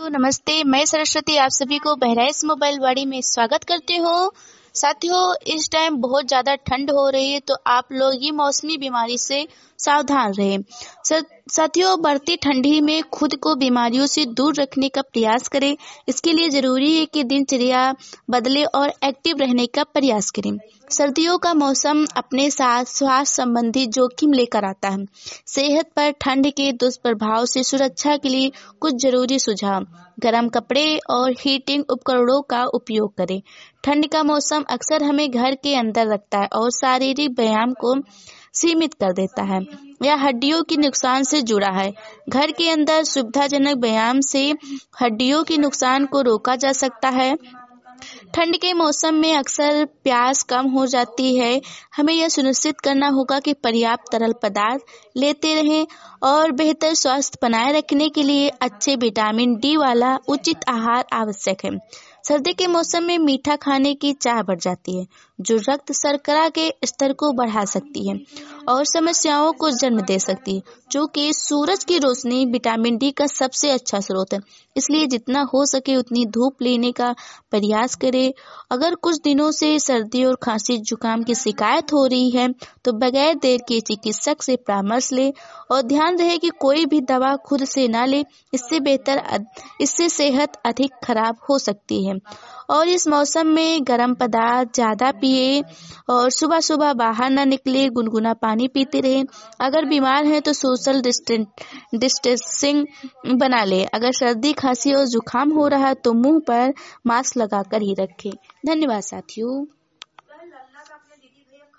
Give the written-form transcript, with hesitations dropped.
तो नमस्ते, मैं सरस्वती आप सभी को बहराइच मोबाइल वाड़ी में स्वागत करती हूँ। साथियों, इस टाइम बहुत ज़्यादा ठंड हो रही है तो आप लोग ये मौसमी बीमारी से सावधान रहें। साथियों, बढ़ती ठंडी में खुद को बीमारियों से दूर रखने का प्रयास करें। इसके लिए ज़रूरी है कि दिनचर्या बदले और एक्टिव रहने का प्रयास करें। सर्दियों का मौसम अपने साथ स्वास्थ्य संबंधी जोखिम लेकर आता है। सेहत पर ठंड के दुष्प्रभाव से सुरक्षा के लिए कुछ जरूरी सुझाव। गर्म कपड़े और हीटिंग उपकरणों का उपयोग करें। ठंड का मौसम अक्सर हमें घर के अंदर रखता है और शारीरिक व्यायाम को सीमित कर देता है। यह हड्डियों के नुकसान से जुड़ा है। घर के अंदर सुविधाजनक व्यायाम से हड्डियों के नुकसान को रोका जा सकता है। ठंड के मौसम में अक्सर प्यास कम हो जाती है। हमें यह सुनिश्चित करना होगा कि पर्याप्त तरल पदार्थ लेते रहें और बेहतर स्वास्थ्य बनाए रखने के लिए अच्छे विटामिन डी वाला उचित आहार आवश्यक है। सर्दी के मौसम में मीठा खाने की चाह बढ़ जाती है, जो रक्त शर्करा के स्तर को बढ़ा सकती है और समस्याओं को जन्म दे सकती है। चूँकि सूरज की रोशनी विटामिन डी का सबसे अच्छा स्रोत है, इसलिए जितना हो सके उतनी धूप लेने का प्रयास करें। अगर कुछ दिनों से सर्दी और खांसी जुकाम की शिकायत हो रही है तो बगैर देर के चिकित्सक से परामर्श लें और ध्यान रहे कि कोई भी दवा खुद से ना ले। इससे सेहत अधिक खराब हो सकती है। और इस मौसम में गर्म पदार्थ ज़्यादा पिए और सुबह सुबह बाहर ना निकले, गुनगुना पानी पीते रहें। अगर बीमार हैं तो सोशल डिस्टेंसिंग बना ले। अगर सर्दी खांसी और जुकाम हो रहा है तो मुंह पर मास्क लगाकर ही रखें। धन्यवाद साथियों।